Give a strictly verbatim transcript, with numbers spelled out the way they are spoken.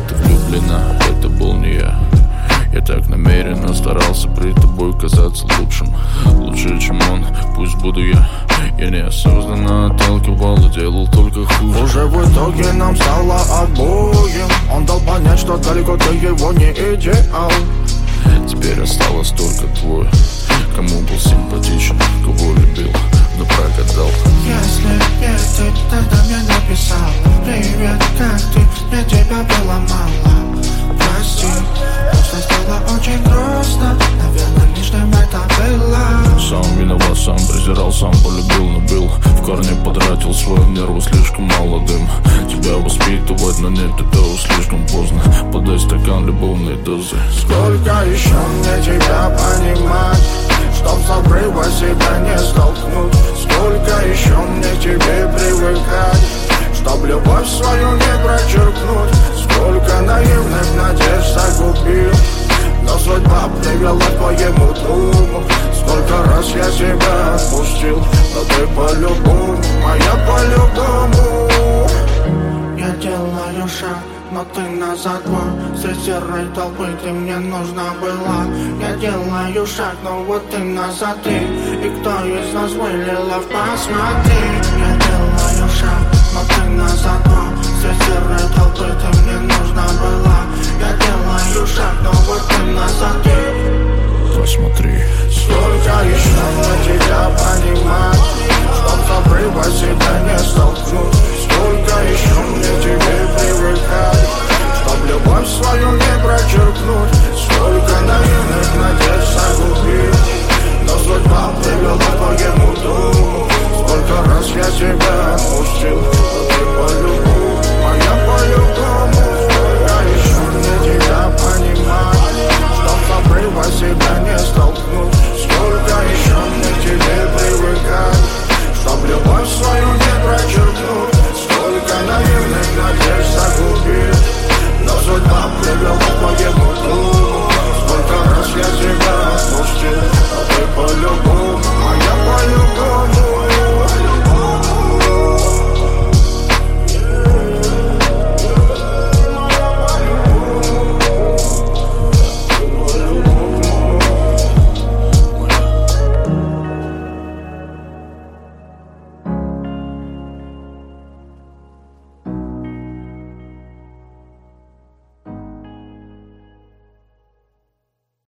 ты влюблена, это был не я. Я так намеренно старался при тобой казаться лучшим, лучше, чем он, пусть буду я. Я неосознанно отталкивал и делал только хуже. Уже в итоге нам стало обоим. Он дал понять, что далеко ты его не идеал. Теперь осталось только твой, кому был симпатичен, кого любил, но прогадал. Если есть ты, тогда мне написал: привет, как ты, мне тебя было мало. Прости, просто стало очень грустно. Наверное, лишним это было. Сам виноват, сам презирал, сам полюбил, но бил. В корне потратил свою нервы слишком молодым. Тебя воспитывать, но нет, это слишком поздно. Подай стакан любовной дозы. Сколько еще мне тебя понимать, чтоб с обрыва себя не столкнуть? Сколько еще мне к тебе привыкать, чтоб любовь свою не прочеркнуть? Сколько наивных надежд загубил, но судьба привела к твоему другу. Сколько раз я себя отпустил, но ты по-любому, моя по-любому. Я делаю шаг, но ты назад два. Среди серой толпы ты мне нужна была. Я делаю шаг, но вот ты назад ты. И кто из нас вылилов, посмотри. Я делаю шаг, но ты назад два. Среди серой толпы ты мне нужна была. Я делаю шаг, но вот ты назад ты. Посмотри. Сколько еще мне тебя понимать, чтоб с обрыва себя не столкнуть? Сколько еще мне тебе привыкать, чтоб любовь свою не прочеркнуть?